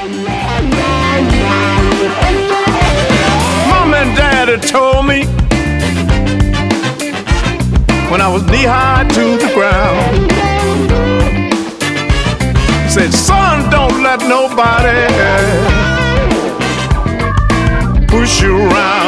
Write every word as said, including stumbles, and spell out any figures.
Mom and Daddy told me when I was knee-high to the ground, said, son, don't let nobody push you around.